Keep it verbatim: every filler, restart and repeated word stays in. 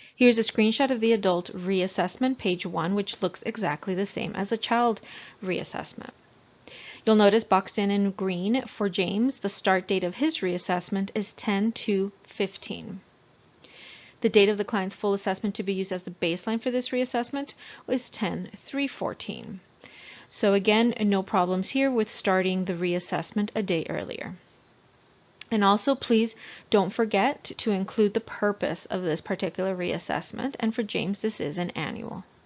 Here's a screenshot of the adult reassessment, page one, which looks exactly the same as the child reassessment. You'll notice boxed in in green for James, the start date of his reassessment is ten two fifteen. The date of the client's full assessment to be used as the baseline for this reassessment was ten three fourteen. So again, no problems here with starting the reassessment a day earlier. And also, please don't forget to include the purpose of this particular reassessment. And for James, this is an annual.